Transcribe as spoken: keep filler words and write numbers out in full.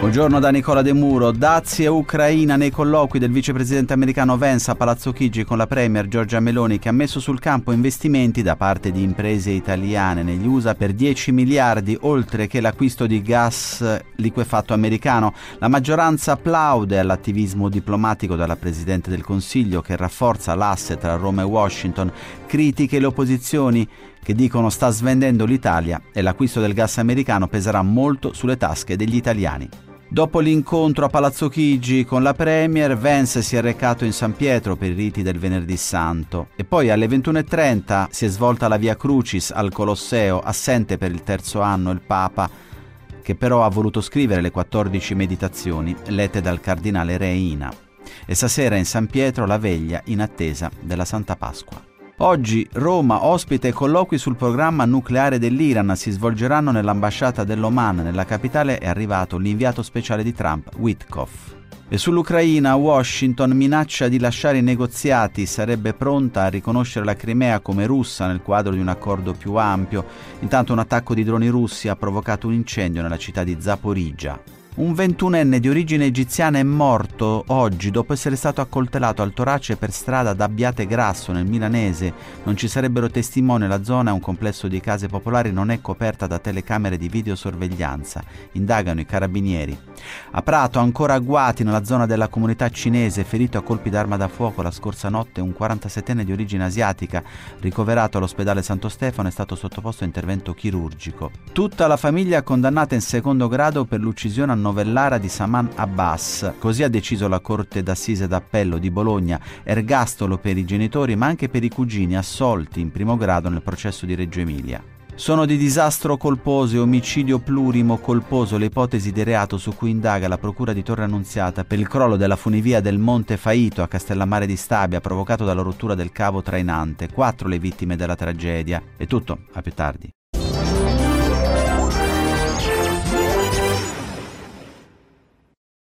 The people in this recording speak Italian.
Buongiorno da Nicola De Muro. Dazi e Ucraina nei colloqui del vicepresidente americano Vance a Palazzo Chigi con la premier Giorgia Meloni, che ha messo sul campo investimenti da parte di imprese italiane negli U S A per dieci miliardi, oltre che l'acquisto di gas liquefatto americano. La maggioranza applaude all'attivismo diplomatico della Presidente del Consiglio, che rafforza l'asse tra Roma e Washington, critiche le opposizioni che dicono sta svendendo l'Italia e l'acquisto del gas americano peserà molto sulle tasche degli italiani. Dopo l'incontro a Palazzo Chigi con la premier, Vance si è recato in San Pietro per i riti del Venerdì Santo e poi alle ventuno e trenta si è svolta la Via Crucis al Colosseo, assente per il terzo anno il Papa, che però ha voluto scrivere le quattordici meditazioni lette dal cardinale Reina. E stasera in San Pietro la veglia in attesa della Santa Pasqua. Oggi Roma ospita colloqui sul programma nucleare dell'Iran. Si svolgeranno nell'ambasciata dell'Oman. Nella capitale è arrivato l'inviato speciale di Trump, Witkoff. E sull'Ucraina, Washington minaccia di lasciare i negoziati, sarebbe pronta a riconoscere la Crimea come russa nel quadro di un accordo più ampio. Intanto un attacco di droni russi ha provocato un incendio nella città di Zaporizhzhia. Un ventunenne di origine egiziana è morto oggi dopo essere stato accoltellato al torace per strada ad Abbiategrasso nel milanese. Non ci sarebbero testimoni, la zona è un complesso di case popolari, non è coperta da telecamere di videosorveglianza. Indagano i carabinieri. A Prato ancora agguati nella zona della comunità cinese, ferito a colpi d'arma da fuoco la scorsa notte un quarantasettenne di origine asiatica, ricoverato all'ospedale Santo Stefano, è stato sottoposto a intervento chirurgico. Tutta la famiglia condannata in secondo grado per l'uccisione a Novellara di Saman Abbas. Così ha deciso la Corte d'Assise d'Appello di Bologna. Ergastolo per i genitori ma anche per i cugini assolti in primo grado nel processo di Reggio Emilia. Sono di disastro colposo e omicidio plurimo colposo le ipotesi di reato su cui indaga la Procura di Torre Annunziata per il crollo della funivia del Monte Faito a Castellammare di Stabia provocato dalla rottura del cavo trainante. Quattro le vittime della tragedia. È tutto, a più tardi.